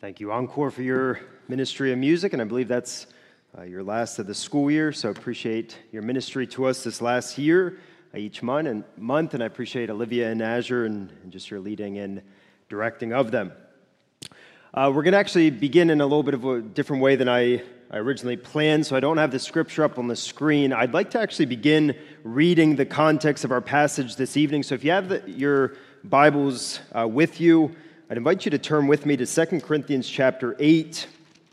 Thank you, Encore, for your ministry of music, and I believe that's your last of the school year, so I appreciate your ministry to us this last year, each month, and I appreciate Olivia and Azure and just your leading and directing of them. We're going to actually begin in a little bit of a different way than I originally planned, so I don't have the scripture up on the screen. I'd like to actually begin reading the context of our passage this evening, so if you have your Bibles with you, I'd invite you to turn with me to 2 Corinthians chapter 8,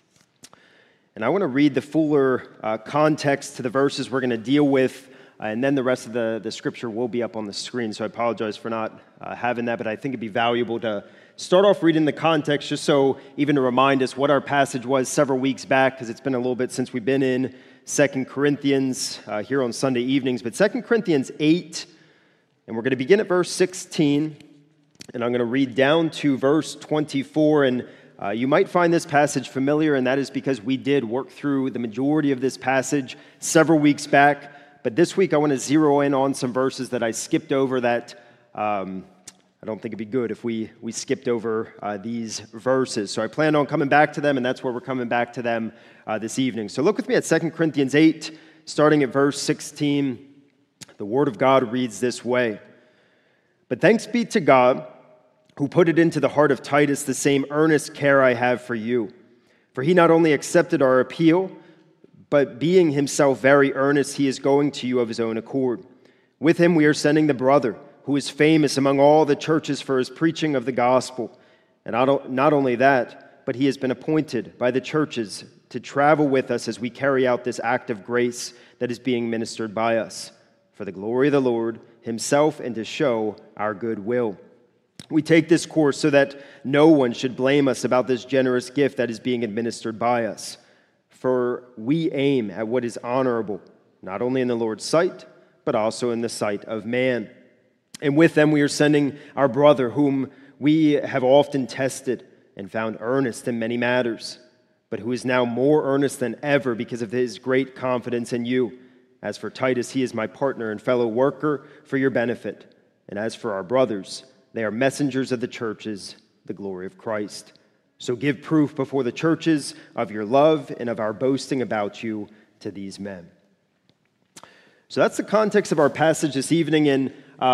and I want to read the fuller context to the verses we're going to deal with, and then the rest of the scripture will be up on the screen, so I apologize for not having that, but I think it'd be valuable to start off reading the context just so even to remind us what our passage was several weeks back, because it's been a little bit since we've been in 2 Corinthians here on Sunday evenings, but 2 Corinthians 8, and we're going to begin at verse 16, and I'm going to read down to verse 24, and you might find this passage familiar, and that is because we did work through the majority of this passage several weeks back, but this week I want to zero in on some verses that I skipped over that I don't think it'd be good if we skipped over these verses. So I plan on coming back to them, and that's where we're coming back to them this evening. So look with me at 2 Corinthians 8, starting at verse 16. The Word of God reads this way: "But thanks be to God, who put it into the heart of Titus the same earnest care I have for you. For he not only accepted our appeal, but being himself very earnest, he is going to you of his own accord. With him we are sending the brother, who is famous among all the churches for his preaching of the gospel. And not only that, but he has been appointed by the churches to travel with us as we carry out this act of grace that is being ministered by us, for the glory of the Lord himself and to show our good will. We take this course so that no one should blame us about this generous gift that is being administered by us. For we aim at what is honorable, not only in the Lord's sight, but also in the sight of man. And with them we are sending our brother, whom we have often tested and found earnest in many matters, but who is now more earnest than ever because of his great confidence in you. As for Titus, he is my partner and fellow worker for your benefit. And as for our brothers, they are messengers of the churches, the glory of Christ. So give proof before the churches of your love and of our boasting about you to these men." So that's the context of our passage this evening, and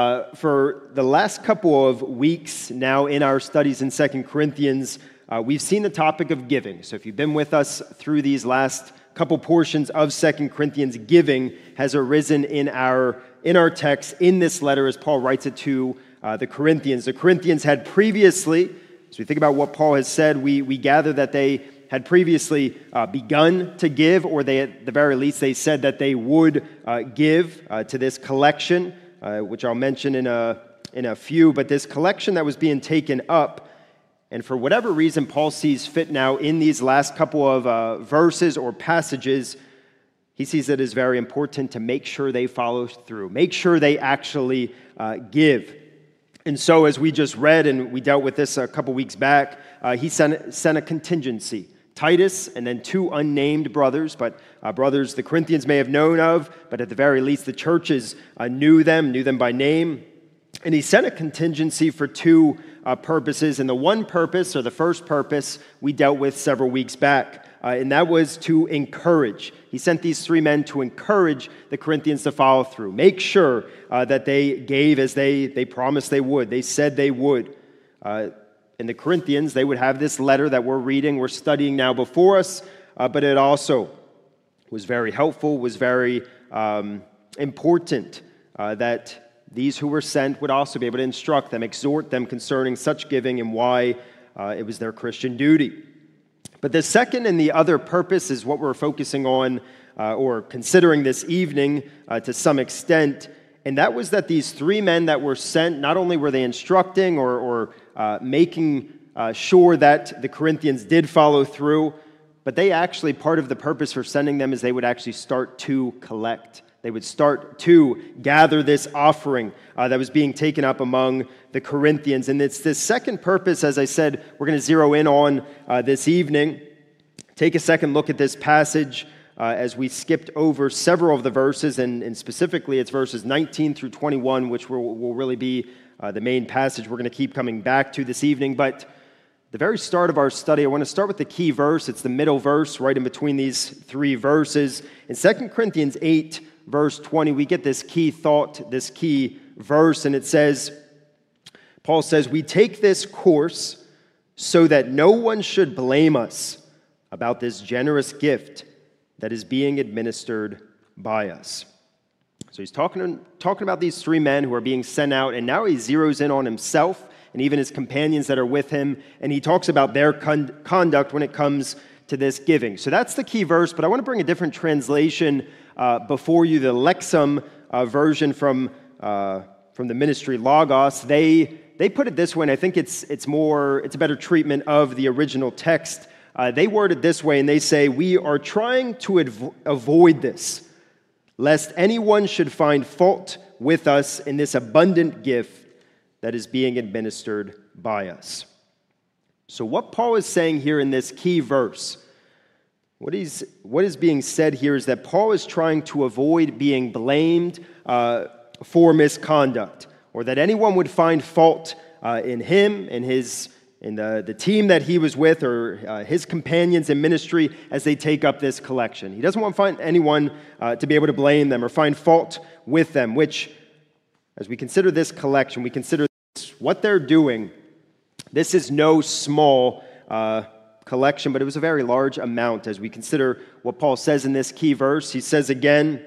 for the last couple of weeks now in our studies in 2 Corinthians, we've seen the topic of giving. So if you've been with us through these last couple portions of 2 Corinthians, giving has arisen in our text in this letter as Paul writes it to the Corinthians. The Corinthians had previously, as we think about what Paul has said, we gather that they had previously begun to give, or they, at the very least, they said that they would give to this collection, which I'll mention in a few, but this collection that was being taken up, and for whatever reason Paul sees fit now in these last couple of verses or passages, he sees it as very important to make sure they follow through, make sure they actually give. And so as we just read, and we dealt with this a couple weeks back, he sent a contingency. Titus and then two unnamed brothers, but brothers the Corinthians may have known of, but at the very least the churches knew them by name. And he sent a contingency for two purposes, and the one purpose, or the first purpose, we dealt with several weeks back, and that was to encourage. He sent these three men to encourage the Corinthians to follow through, make sure that they gave as they promised they would. They said they would. And the Corinthians, they would have this letter that we're studying now before us, but it also was very helpful, was very important that these who were sent would also be able to instruct them, exhort them concerning such giving and why it was their Christian duty. But the second and the other purpose is what we're focusing on or considering this evening to some extent, and that was that these three men that were sent, not only were they instructing or making sure that the Corinthians did follow through, but they actually, part of the purpose for sending them is they would actually start to collect. They would start to gather this offering that was being taken up among the Corinthians. And it's this second purpose, as I said, we're going to zero in on this evening. Take a second look at this passage as we skipped over several of the verses, and specifically it's verses 19 through 21, which will really be the main passage we're going to keep coming back to this evening. But the very start of our study, I want to start with the key verse. It's the middle verse right in between these three verses. In 2 Corinthians 8, verse 20, we get this key thought, this key verse, and it says, Paul says, "We take this course so that no one should blame us about this generous gift that is being administered by us." So he's talking about these three men who are being sent out, and now he zeroes in on himself and even his companions that are with him, and he talks about their conduct when it comes to this giving. So that's the key verse, but I want to bring a different translation before you, the Lexham version from the ministry Logos. They put it this way, and I think it's a better treatment of the original text. They word it this way, and they say, "We are trying to avoid this, lest anyone should find fault with us in this abundant gift that is being administered by us." So what Paul is saying here in this key verse, what is being said here is that Paul is trying to avoid being blamed for misconduct, or that anyone would find fault in him and the team that he was with, or his companions in ministry as they take up this collection. He doesn't want to find anyone to be able to blame them or find fault with them, which, as we consider this collection, we consider what they're doing. This is no small collection, but it was a very large amount as we consider what Paul says in this key verse. He says again,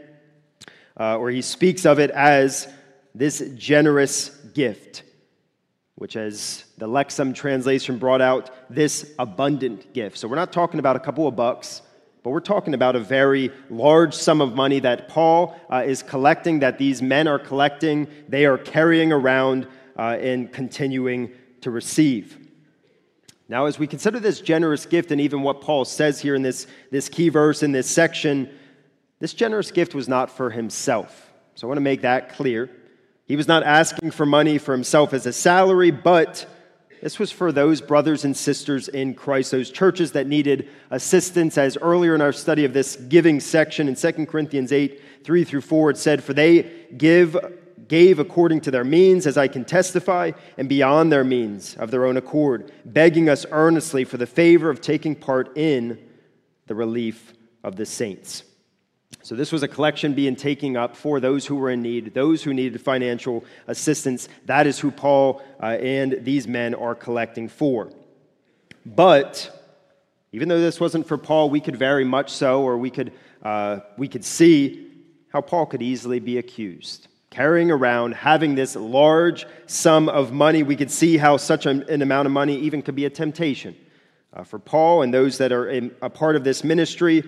or he speaks of it as this generous gift, which, as the Lexham translation brought out, this abundant gift. So we're not talking about a couple of bucks, but we're talking about a very large sum of money that Paul is collecting, that these men are collecting, they are carrying around and continuing to receive. Now, as we consider this generous gift and even what Paul says here in this key verse in this section, this generous gift was not for himself. So I want to make that clear. He was not asking for money for himself as a salary, but this was for those brothers and sisters in Christ, those churches that needed assistance. As earlier in our study of this giving section in 2 Corinthians 8, 3 through 4, it said, "For they gave according to their means, as I can testify, and beyond their means of their own accord, begging us earnestly for the favor of taking part in the relief of the saints." So this was a collection being taken up for those who were in need, those who needed financial assistance. That is who Paul and these men are collecting for. But even though this wasn't for Paul, we could very much so, or we could see how Paul could easily be accused. Carrying around, having this large sum of money, we could see how such an amount of money even could be a temptation for Paul and those that are a part of this ministry.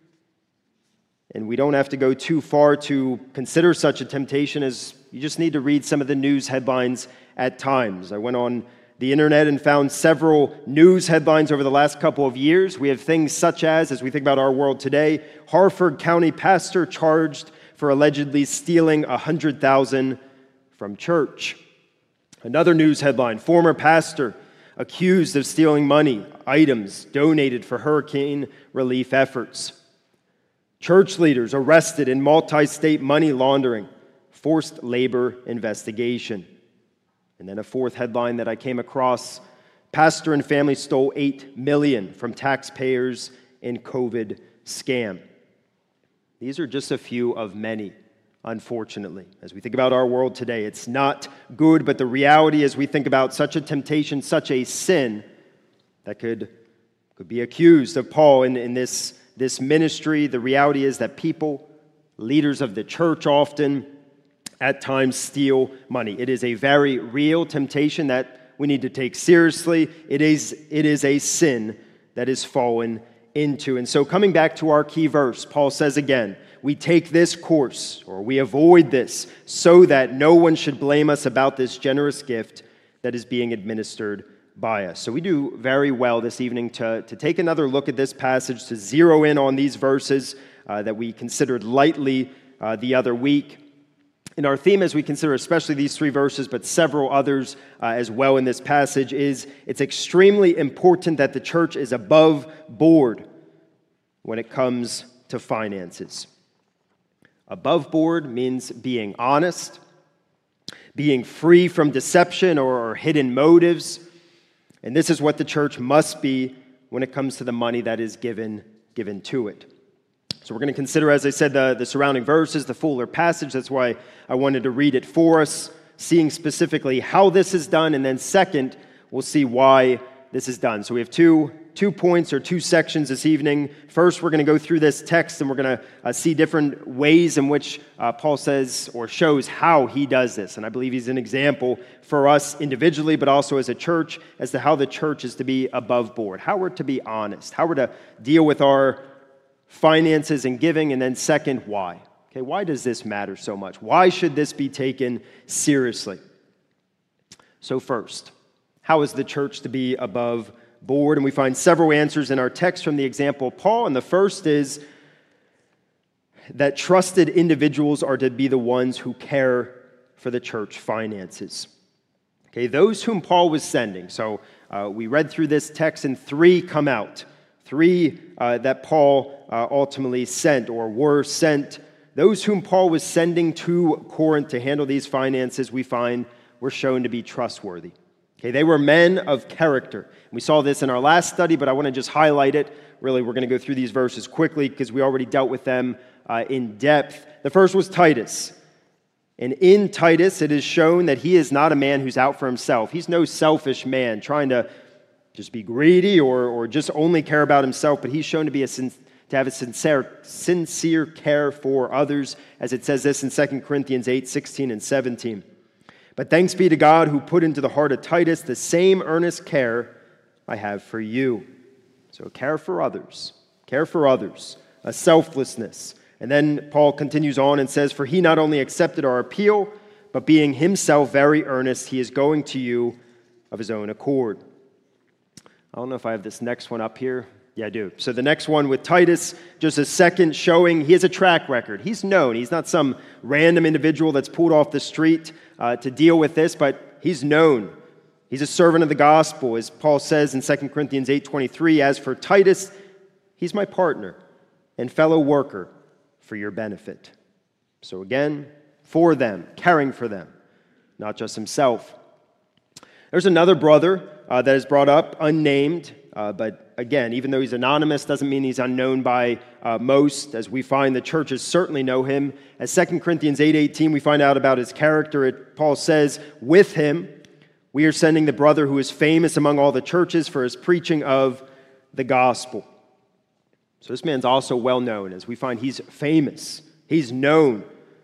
And we don't have to go too far to consider such a temptation, as you just need to read some of the news headlines at times. I went on the internet and found several news headlines over the last couple of years. We have things such as we think about our world today, Harford County pastor charged for allegedly stealing $100,000 from church. Another news headline, former pastor accused of stealing money, items donated for hurricane relief efforts. Church leaders arrested in multi-state money laundering, forced labor investigation. And then a fourth headline that I came across, pastor and family stole $8 million from taxpayers in COVID scam. These are just a few of many, unfortunately. As we think about our world today, it's not good, but the reality is we think about such a temptation, such a sin that could be accused of Paul in this ministry. The reality is that people, leaders of the church often, at times steal money. It is a very real temptation that we need to take seriously. It is a sin that is fallen into. And so coming back to our key verse, Paul says again, we take this course, or we avoid this, so that no one should blame us about this generous gift that is being administered by us. So we do very well this evening to take another look at this passage, to zero in on these verses that we considered lightly the other week. And our theme, as we consider especially these three verses, but several others as well in this passage, is it's extremely important that the church is above board when it comes to finances. Above board means being honest, being free from deception or hidden motives, And this is what the church must be when it comes to the money that is given to it. So we're going to consider, as I said, the surrounding verses, the fuller passage. That's why I wanted to read it for us, seeing specifically how this is done, and then second, we'll see why this is done. So we have two points or two sections this evening. First, we're going to go through this text, and we're going to see different ways in which Paul says or shows how he does this. And I believe he's an example for us individually, but also as a church, as to how the church is to be above board, how we're to be honest, how we're to deal with our finances and giving, and then second, why. Okay, why does this matter so much? Why should this be taken seriously? So first, how is the church to be above board? And we find several answers in our text from the example of Paul, and the first is that trusted individuals are to be the ones who care for the church finances. Okay, those whom Paul was sending. So we read through this text, and three come out. Three that Paul ultimately sent or were sent. Those whom Paul was sending to Corinth to handle these finances, we find, were shown to be trustworthy. Okay, they were men of character. We saw this in our last study, but I want to just highlight it. Really, we're going to go through these verses quickly because we already dealt with them in depth. The first was Titus. And in Titus, it is shown that he is not a man who's out for himself. He's no selfish man trying to just be greedy or just only care about himself, but he's shown to have a sincere care for others, as it says this in 2 Corinthians 8:16 and 17. But thanks be to God who put into the heart of Titus the same earnest care I have for you. So care for others, a selflessness. And then Paul continues on and says, for he not only accepted our appeal, but being himself very earnest, he is going to you of his own accord. I don't know if I have this next one up here. Yeah, I do. So the next one with Titus, just a second showing he has a track record. He's known. He's not some random individual that's pulled off the street to deal with this, but he's known. He's a servant of the gospel, as Paul says in 2 Corinthians 8:23. As for Titus, he's my partner and fellow worker for your benefit. So again, for them, caring for them, not just himself. There's another brother that is brought up, unnamed, but again, even though he's anonymous, doesn't mean he's unknown by most, as we find the churches certainly know him. As 2 Corinthians 8:18, we find out about his character. Paul says, with him, we are sending the brother who is famous among all the churches for his preaching of the gospel. So this man's also well known, as we find he's famous. He's known.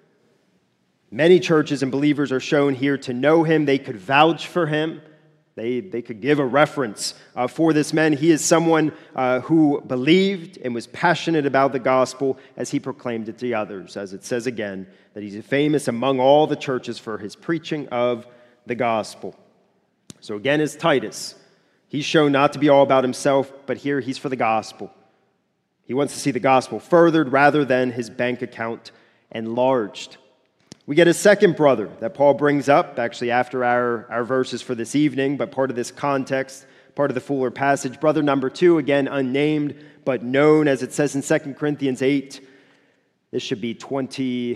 Many churches and believers are shown here to know him. They could vouch for him. They could give a reference for this man. He is someone who believed and was passionate about the gospel as he proclaimed it to others. As it says again, that he's famous among all the churches for his preaching of the gospel. So again is Titus. He's shown not to be all about himself, but here he's for the gospel. He wants to see the gospel furthered rather than his bank account enlarged. We get a second brother that Paul brings up, actually after our verses for this evening, but part of this context, part of the fuller passage. Brother number 2, again unnamed, but known, as it says in 2 Corinthians 8. This should be 20.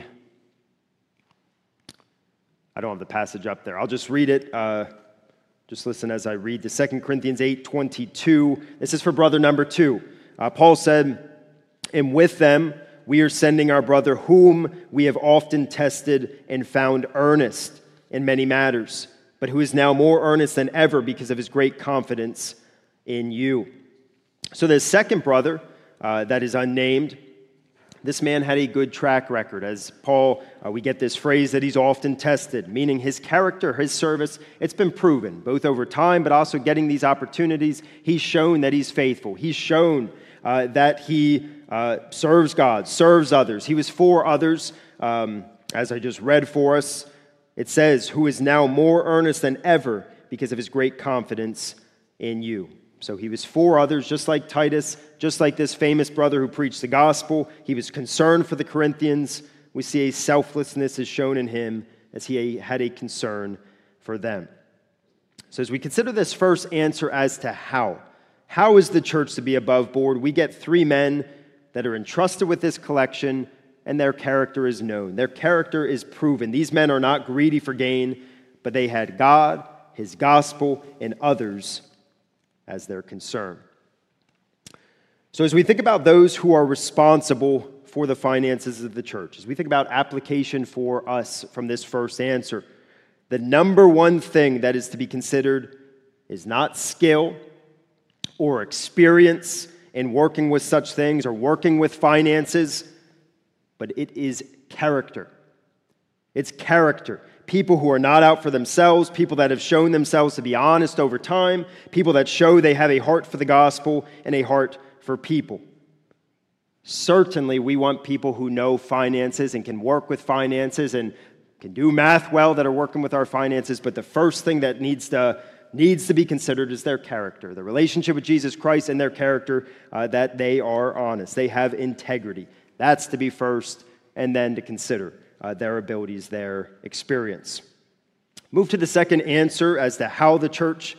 I don't have the passage up there. I'll just read it. Just listen as I read the 2 Corinthians 8:22. This is for brother number 2. Paul said, and with them we are sending our brother whom we have often tested and found earnest in many matters, but who is now more earnest than ever because of his great confidence in you. So the second brother that is unnamed, this man had a good track record. As Paul, we get this phrase that he's often tested, meaning his character, his service, it's been proven, both over time, but also getting these opportunities. He's shown that he's faithful. He's shown that he serves God, serves others. He was for others, as I just read for us. It says, who is now more earnest than ever because of his great confidence in you. So he was for others, just like Titus, just like this famous brother who preached the gospel. He was concerned for the Corinthians. We see a selflessness is shown in him as he had a concern for them. So as we consider this first answer as to how is the church to be above board, we get 3 men that are entrusted with this collection, and their character is known. Their character is proven. These men are not greedy for gain, but they had God, his gospel, and others as their concern. So as we think about those who are responsible for the finances of the church, as we think about application for us from this first answer, the number one thing that is to be considered is not skill or experience in working with such things or working with finances, but it is character. It's character. People who are not out for themselves, people that have shown themselves to be honest over time, people that show they have a heart for the gospel and a heart for people. Certainly, we want people who know finances and can work with finances and can do math well that are working with our finances, but the first thing that needs to be considered is their character, the relationship with Jesus Christ and their character, that they are honest. They have integrity. That's to be first, and then to consider their abilities, their experience. Move to the second answer as to how the church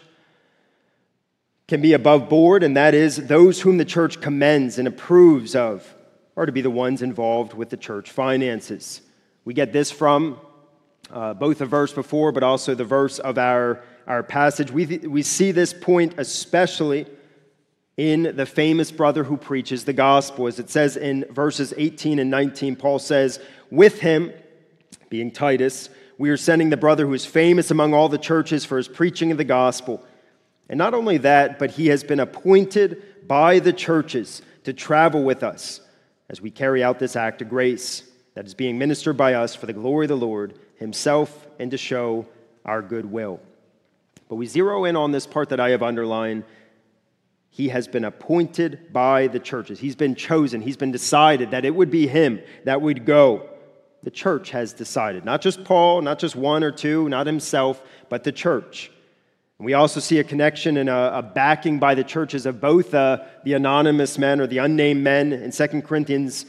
can be above board, and that is those whom the church commends and approves of are to be the ones involved with the church finances. We get this from both the verse before, but also the verse of our passage. We see this point especially in the famous brother who preaches the gospel. As it says in verses 18 and 19, Paul says, "With him," being Titus, "we are sending the brother who is famous among all the churches for his preaching of the gospel. And not only that, but he has been appointed by the churches to travel with us as we carry out this act of grace that is being ministered by us for the glory of the Lord himself and to show our goodwill." But we zero in on this part that I have underlined. He has been appointed by the churches. He's been chosen. He's been decided that it would be him that would go. The church has decided. Not just Paul, not just one or two, not himself, but the church. And we also see a connection and a backing by the churches of both the anonymous men or the unnamed men in 2 Corinthians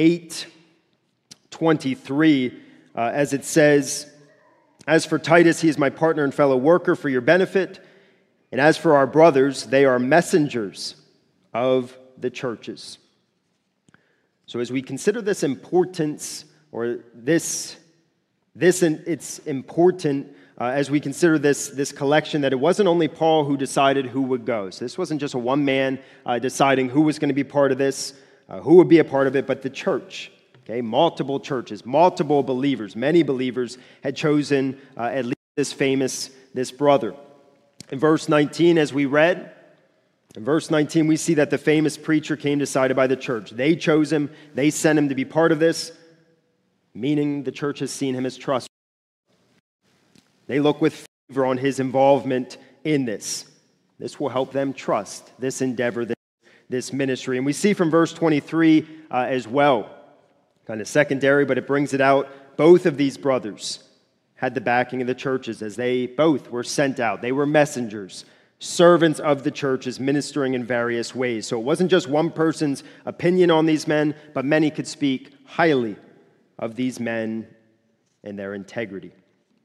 8:23, as it says, "As for Titus, he is my partner and fellow worker for your benefit. And as for our brothers, they are messengers of the churches." So as we consider this importance, or it's important as we consider this collection, that it wasn't only Paul who decided who would go. So this wasn't just a one man deciding who was going to be part of this, who would be a part of it, but the church. Okay, multiple churches, multiple believers, many believers had chosen at least this brother. In verse 19, as we read, in verse 19, we see that the famous preacher came decided by the church. They chose him. They sent him to be part of this, meaning the church has seen him as trustworthy. They look with favor on his involvement in this. This will help them trust this endeavor, this ministry. And we see from verse 23 as well, kind of secondary, but it brings it out, both of these brothers had the backing of the churches as they both were sent out. They were messengers, servants of the churches, ministering in various ways. So it wasn't just one person's opinion on these men, but many could speak highly of these men and their integrity.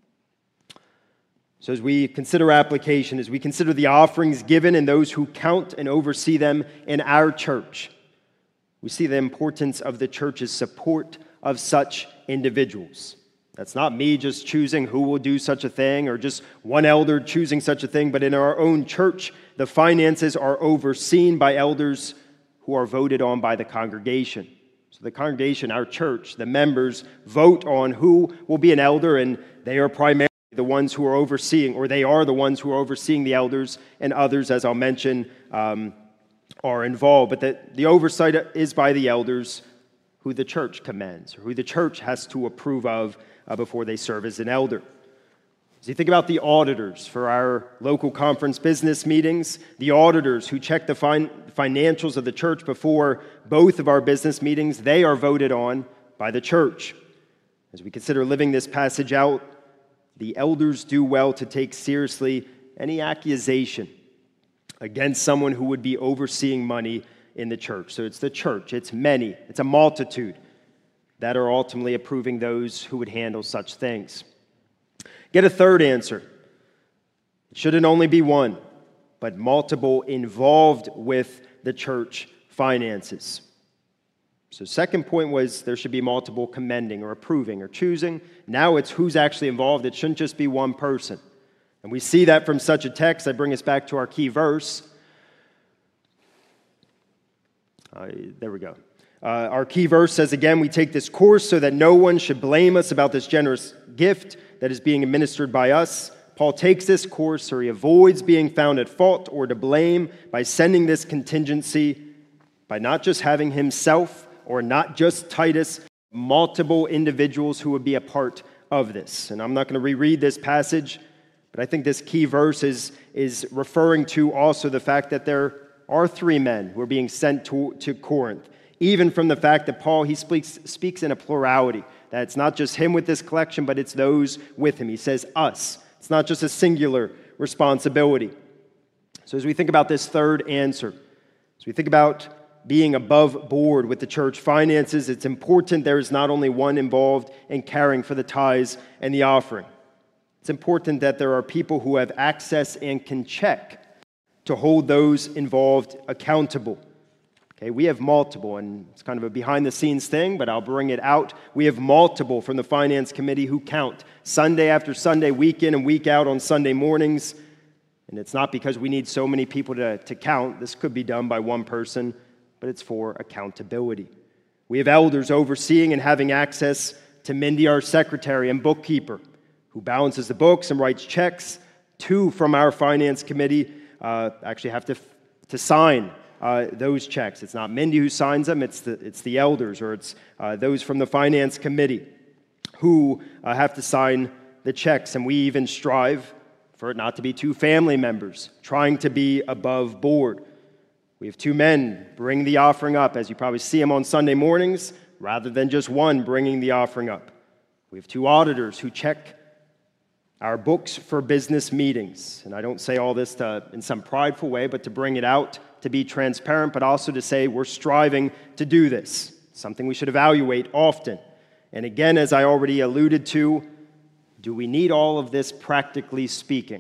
So as we consider application, as we consider the offerings given and those who count and oversee them in our church, we see the importance of the church's support of such individuals. That's not me just choosing who will do such a thing or just one elder choosing such a thing, but in our own church, the finances are overseen by elders who are voted on by the congregation. So the congregation, our church, the members vote on who will be an elder, and they are primarily the ones who are overseeing, or they are the ones who are overseeing the elders, and others, as I'll mention, are involved. But the oversight is by the elders who the church commends, or who the church has to approve of before they serve as an elder. As you think about the auditors for our local conference business meetings, the auditors who check the financials of the church before both of our business meetings, they are voted on by the church. As we consider living this passage out, the elders do well to take seriously any accusation against someone who would be overseeing money in the church. So it's the church, it's many, it's a multitude that are ultimately approving those who would handle such things. Get a third answer. It shouldn't only be one, but multiple involved with the church finances. So second point was there should be multiple commending or approving or choosing. Now it's who's actually involved. It shouldn't just be one person. And we see that from such a text. I bring us back to our key verse. There we go. Our key verse says again, we take this course so that no one should blame us about this generous gift that is being administered by us. Paul takes this course so he avoids being found at fault or to blame by sending this contingency, by not just having himself or not just Titus, multiple individuals who would be a part of this. And I'm not going to reread this passage, but I think this key verse is referring to also the fact that there are 3 men who are being sent to Corinth. Even from the fact that Paul, he speaks in a plurality, that it's not just him with this collection, but it's those with him. He says us. It's not just a singular responsibility. So as we think about this third answer, as we think about being above board with the church finances, it's important there is not only one involved in caring for the tithes and the offering. It's important that there are people who have access and can check to hold those involved accountable. Okay, we have multiple, and it's kind of a behind-the-scenes thing, but I'll bring it out. We have multiple from the Finance Committee who count Sunday after Sunday, week in and week out on Sunday mornings. And it's not because we need so many people to count. This could be done by one person, but it's for accountability. We have elders overseeing and having access to Mindy, our secretary and bookkeeper, who balances the books and writes checks. 2 from our Finance Committee actually have to sign those checks. It's not Mindy who signs them, it's the elders, or it's those from the Finance Committee who have to sign the checks. And we even strive for it not to be 2 family members trying to be above board. We have 2 men bring the offering up, as you probably see them on Sunday mornings, rather than just one bringing the offering up. We have 2 auditors who check our books for business meetings. And I don't say all this in some prideful way, but to bring it out, to be transparent, but also to say we're striving to do this, something we should evaluate often. And again, as I already alluded to, do we need all of this practically speaking?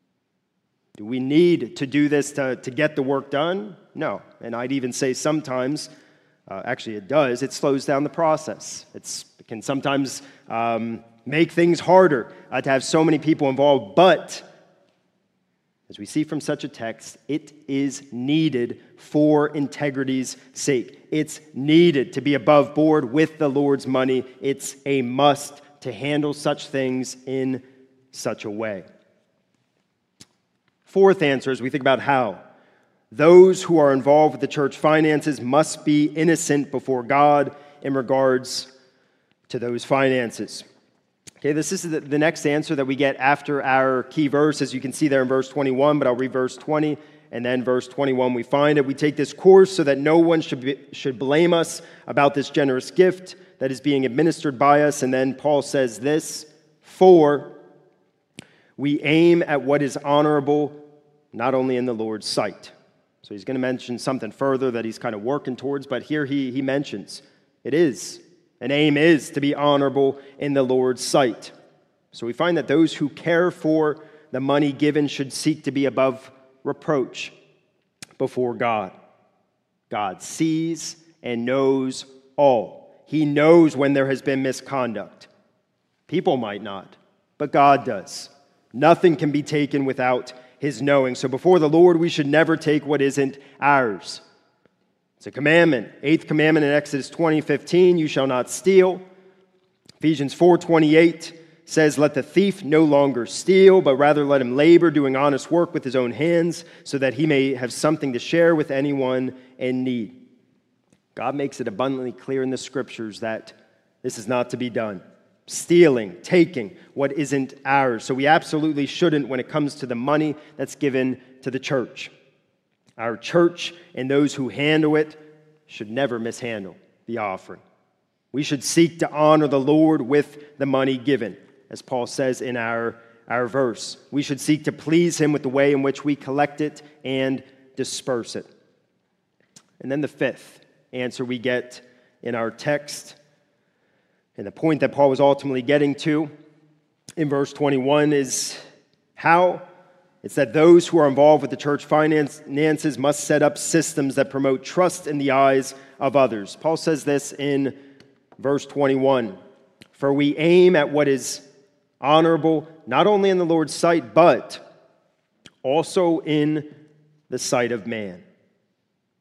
Do we need to do this to get the work done? No. And I'd even say sometimes, actually it does, it slows down the process. It can sometimes make things harder to have so many people involved, but as we see from such a text, it is needed for integrity's sake. It's needed to be above board with the Lord's money. It's a must to handle such things in such a way. Fourth answer, as we think about how, those who are involved with the church finances must be innocent before God in regards to those finances. Okay, this is the next answer that we get after our key verse, as you can see there in verse 21, but I'll read verse 20, and then verse 21 we find it. We take this course so that no one should blame us about this generous gift that is being administered by us. And then Paul says this, for we aim at what is honorable, not only in the Lord's sight. So he's going to mention something further that he's kind of working towards, but here he mentions it is. An aim is to be honorable in the Lord's sight. So we find that those who care for the money given should seek to be above reproach before God. God sees and knows all. He knows when there has been misconduct. People might not, but God does. Nothing can be taken without his knowing. So before the Lord, we should never take what isn't ours. It's a commandment. 8th commandment in Exodus 20:15, you shall not steal. Ephesians 4:28 says, let the thief no longer steal, but rather let him labor, doing honest work with his own hands, so that he may have something to share with anyone in need. God makes it abundantly clear in the scriptures that this is not to be done. Stealing, taking what isn't ours. So we absolutely shouldn't when it comes to the money that's given to the church. Our church and those who handle it should never mishandle the offering. We should seek to honor the Lord with the money given, as Paul says in our verse. We should seek to please him with the way in which we collect it and disperse it. And then the fifth answer we get in our text, and the point that Paul was ultimately getting to in verse 21 is how. It's that those who are involved with the church finances must set up systems that promote trust in the eyes of others. Paul says this in verse 21. For we aim at what is honorable, not only in the Lord's sight, but also in the sight of man.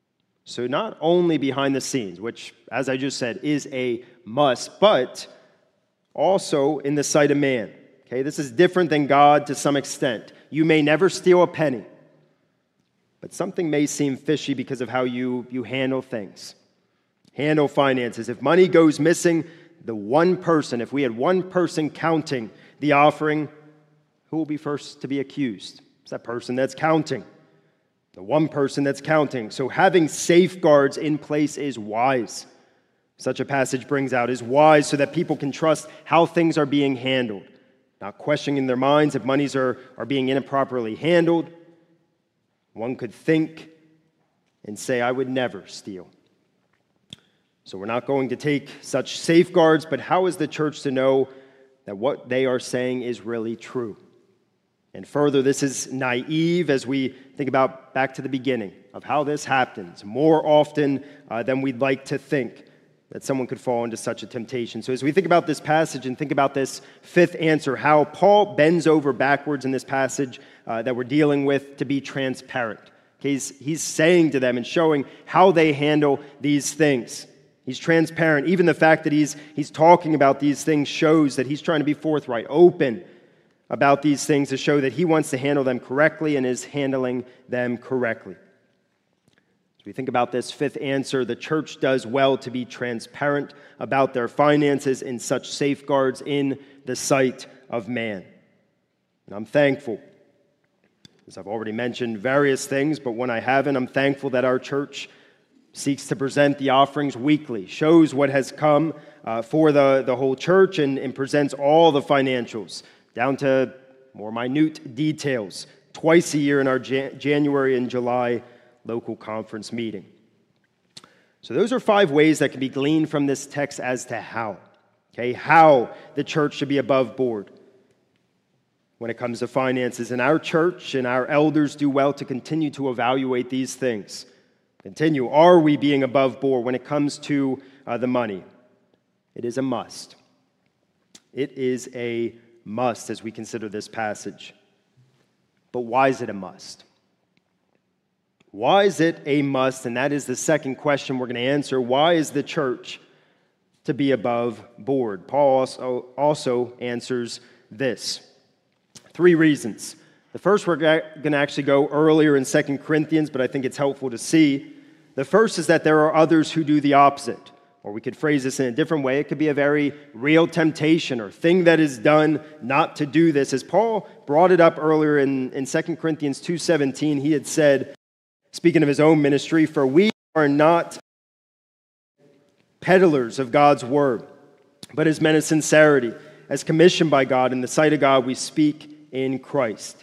So not only behind the scenes, which, as I just said, is a must, but also in the sight of man. Okay, this is different than God to some extent. You may never steal a penny, but something may seem fishy because of how you handle things, handle finances. If money goes missing, if we had one person counting the offering, who will be first to be accused? It's that person that's counting, the one person that's counting. So having safeguards in place is wise. Such a passage brings out is wise so that people can trust how things are being handled, not questioning in their minds if monies are being improperly handled. One could think and say, I would never steal. So we're not going to take such safeguards, but how is the church to know that what they are saying is really true? And further, this is naive as we think about back to the beginning of how this happens more often than we'd like to think that someone could fall into such a temptation. So as we think about this passage and think about this fifth answer, how Paul bends over backwards in this passage that we're dealing with to be transparent. Okay, he's saying to them and showing how they handle these things. He's transparent. Even the fact that he's talking about these things shows that he's trying to be forthright, open about these things to show that he wants to handle them correctly and is handling them correctly. As we think about this fifth answer, the church does well to be transparent about their finances in such safeguards in the sight of man. And I'm thankful, as I've already mentioned various things, but when I haven't, I'm thankful that our church seeks to present the offerings weekly, shows what has come for the whole church, and presents all the financials, down to more minute details, twice a year in our January and July local conference meeting. So those are 5 ways that can be gleaned from this text as to how the church should be above board when it comes to finances. And our church and our elders do well to continue to evaluate these things. Are we being above board when it comes to the money? It is a must. It is a must as we consider this passage. But why is it a must? Why is it a must? And that is the second question we're going to answer. Why is the church to be above board? Paul also answers this. 3 reasons. The first, we're going to actually go earlier in 2 Corinthians, but I think it's helpful to see. The first is that there are others who do the opposite. Or we could phrase this in a different way. It could be a very real temptation or thing that is done not to do this. As Paul brought it up earlier in 2 Corinthians 2:17, he had said, speaking of his own ministry, for we are not peddlers of God's word, but as men of sincerity, as commissioned by God, in the sight of God we speak in Christ.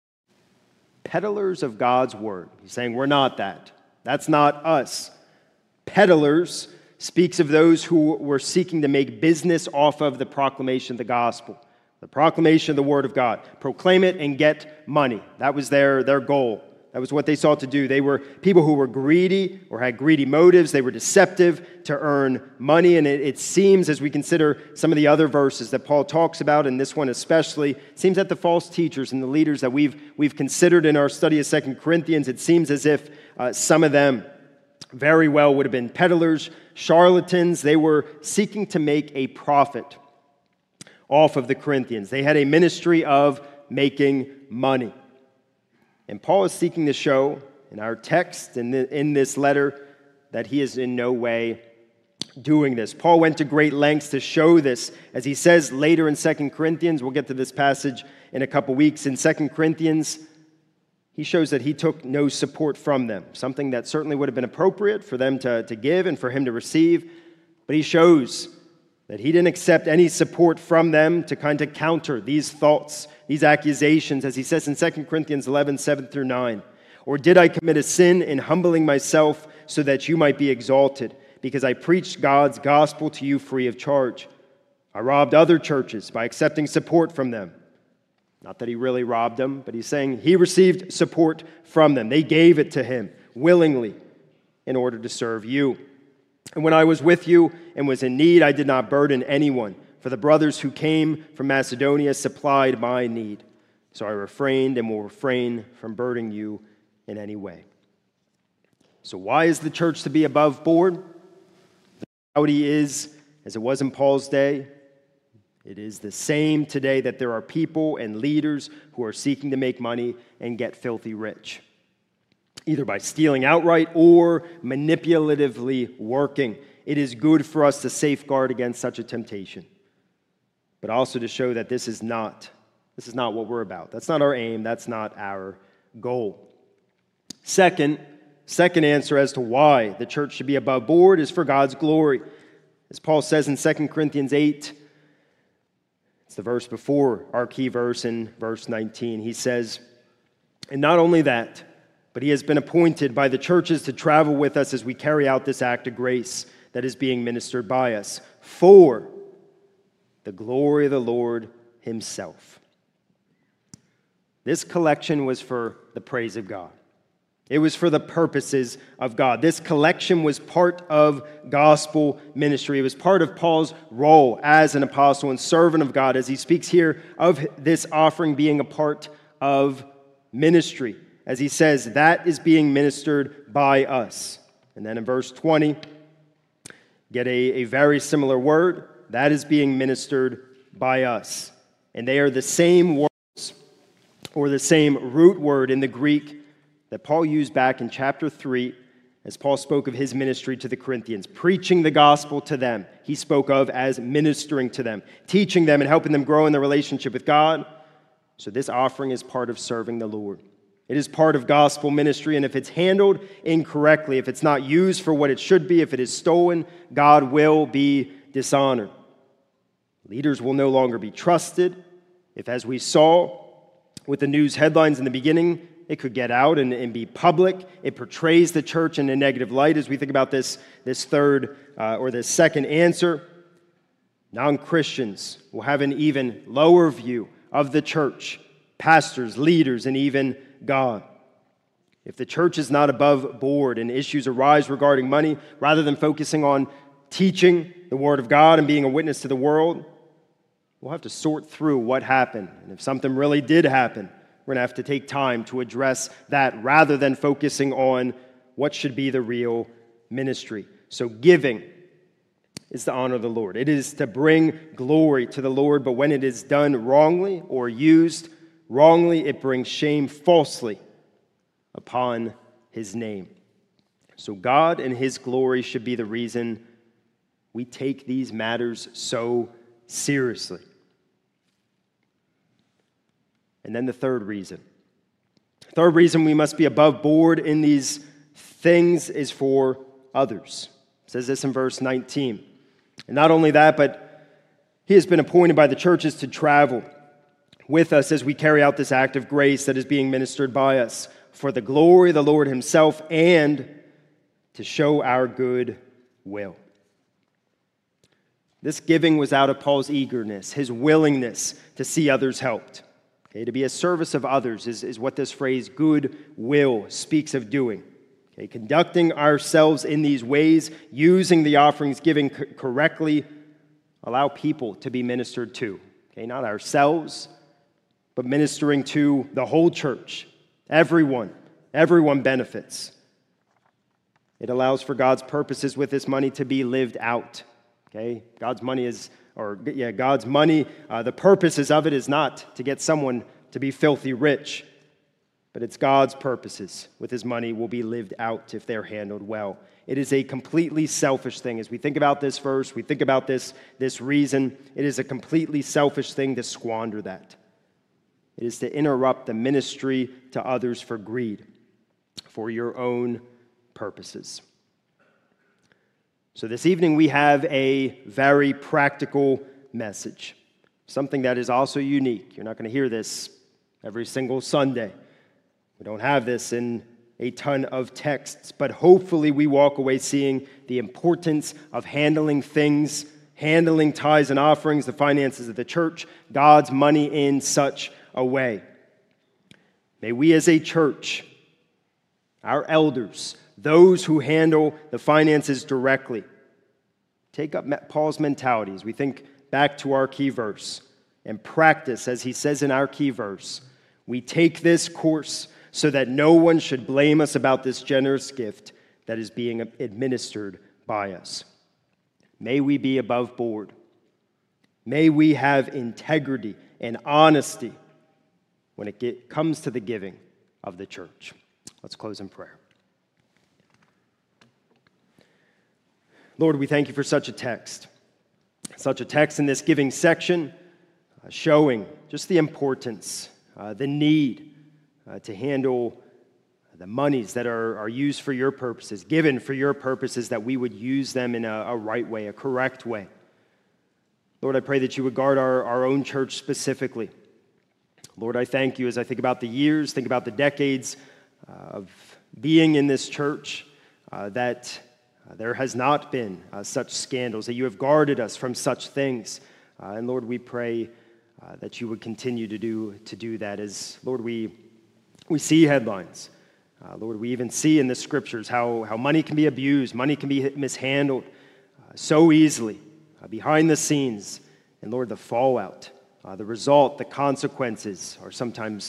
Peddlers of God's word. He's saying we're not that. That's not us. Peddlers speaks of those who were seeking to make business off of the proclamation of the gospel, the proclamation of the word of God. Proclaim it and get money. That was their goal. That was what they sought to do. They were people who were greedy or had greedy motives. They were deceptive to earn money. And it seems, as we consider some of the other verses that Paul talks about, and this one especially, it seems that the false teachers and the leaders that we've considered in our study of 2 Corinthians, it seems as if some of them very well would have been peddlers, charlatans. They were seeking to make a profit off of the Corinthians. They had a ministry of making money. And Paul is seeking to show in our text, in this letter, that he is in no way doing this. Paul went to great lengths to show this. As he says later in 2 Corinthians, we'll get to this passage in a couple weeks. In 2 Corinthians, he shows that he took no support from them, something that certainly would have been appropriate for them to give and for him to receive. But he shows that he didn't accept any support from them to kind of counter these thoughts, these accusations, as he says in 2 Corinthians 11, 7 through 9. Or did I commit a sin in humbling myself so that you might be exalted, because I preached God's gospel to you free of charge? I robbed other churches by accepting support from them. Not that he really robbed them, but he's saying he received support from them. They gave it to him willingly in order to serve you. And when I was with you and was in need, I did not burden anyone, for the brothers who came from Macedonia supplied my need. So I refrained and will refrain from burdening you in any way. So why is the church to be above board? The reality is, as it was in Paul's day, it is the same today that there are people and leaders who are seeking to make money and get filthy rich, either by stealing outright or manipulatively working. It is good for us to safeguard against such a temptation, but also to show that this is not what we're about. That's not our aim. That's not our goal. Second answer as to why the church should be above board is for God's glory. As Paul says in 2 Corinthians 8, it's the verse before our key verse in verse 19. He says, "And not only that, but he has been appointed by the churches to travel with us as we carry out this act of grace that is being ministered by us, for the glory of the Lord himself." This collection was for the praise of God. It was for the purposes of God. This collection was part of gospel ministry. It was part of Paul's role as an apostle and servant of God, as he speaks here of this offering being a part of ministry. As he says, that is being ministered by us. And then in verse 20, get a very similar word. That is being ministered by us. And they are the same words, or the same root word in the Greek that Paul used back in chapter 3 as Paul spoke of his ministry to the Corinthians, preaching the gospel to them. He spoke of as ministering to them, teaching them and helping them grow in their relationship with God. So this offering is part of serving the Lord. It is part of gospel ministry, and if it's handled incorrectly, if it's not used for what it should be, if it is stolen, God will be dishonored. Leaders will no longer be trusted. If, as we saw with the news headlines in the beginning, it could get out and be public. It portrays the church in a negative light. As we think about this second answer, non-Christians will have an even lower view of the church, pastors, leaders, and even God. If the church is not above board and issues arise regarding money, rather than focusing on teaching the Word of God and being a witness to the world, we'll have to sort through what happened. And if something really did happen, we're going to have to take time to address that rather than focusing on what should be the real ministry. So giving is to honor the Lord. It is to bring glory to the Lord, but when it is done wrongly or used wrongly, it brings shame falsely upon his name. So God and his glory should be the reason we take these matters so seriously. And then the third reason. Third reason we must be above board in these things is for others. It says this in verse 19. And not only that, but he has been appointed by the churches to travel with us as we carry out this act of grace that is being ministered by us for the glory of the Lord himself and to show our good will. This giving was out of Paul's eagerness, his willingness to see others helped. Okay, to be a service of others is what this phrase good will speaks of doing. Okay, conducting ourselves in these ways, using the offerings given correctly, allow people to be ministered to. Okay, not ourselves, but ministering to the whole church. Everyone benefits. It allows for God's purposes with this money to be lived out. Okay, God's money, the purposes of it is not to get someone to be filthy rich, but it's God's purposes with his money will be lived out if they're handled well. It is a completely selfish thing. As we think about this verse, we think about this reason, it is a completely selfish thing to squander that. It is to interrupt the ministry to others for greed, for your own purposes. So this evening we have a very practical message, something that is also unique. You're not going to hear this every single Sunday. We don't have this in a ton of texts, but hopefully we walk away seeing the importance of handling things, handling tithes and offerings, the finances of the church, God's money in such a way. May we as a church, our elders, those who handle the finances directly, take up Paul's mentality as we think back to our key verse and practice, as he says in our key verse, we take this course so that no one should blame us about this generous gift, that is being administered by us. May we be above board. May we have integrity and honesty when it comes to the giving of the church. Let's close in prayer. Lord, we thank you for such a text in this giving section, showing just the importance, the need to handle the monies that are used for your purposes, given for your purposes, that we would use them in a right way, a correct way. Lord, I pray that you would guard our own church specifically. Lord, I thank you as I think about the years, think about the decades of being in this church, that there has not been such scandals, that you have guarded us from such things. And Lord, we pray that you would continue to do that, as, Lord, we see headlines. Lord, we even see in the scriptures how money can be abused, money can be mishandled so easily behind the scenes. And Lord, the fallout, the result, the consequences are sometimes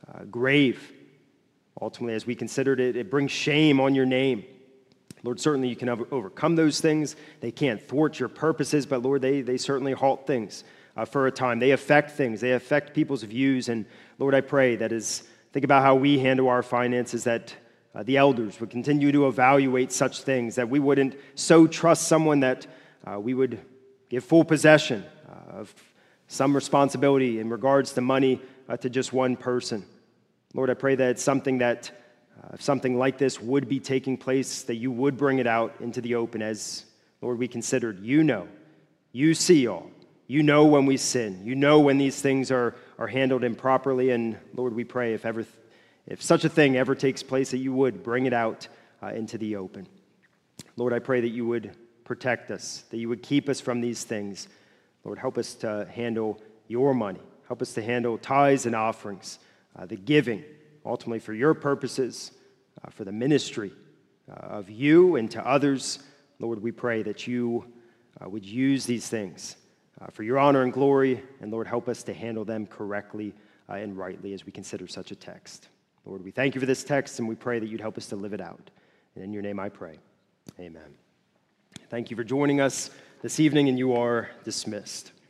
grave. Ultimately, as we considered it, it brings shame on your name. Lord, certainly you can overcome those things. They can't thwart your purposes, but Lord, they certainly halt things for a time. They affect things. They affect people's views. And Lord, I pray that as think about how we handle our finances, that the elders would continue to evaluate such things, that we wouldn't so trust someone that we would give full possession of some responsibility in regards to money to just one person. Lord, I pray that it's something that if something like this would be taking place, that you would bring it out into the open, as, Lord, we considered. You know, you see all. You know when we sin. You know when these things are handled improperly. And Lord, we pray if such a thing ever takes place, that you would bring it out into the open. Lord, I pray that you would protect us, that you would keep us from these things. Lord, help us to handle your money. Help us to handle tithes and offerings, the giving, ultimately for your purposes, for the ministry of you and to others. Lord, we pray that you would use these things for your honor and glory. And Lord, help us to handle them correctly and rightly as we consider such a text. Lord, we thank you for this text, and we pray that you'd help us to live it out. And in your name I pray. Amen. Thank you for joining us this evening, and you are dismissed.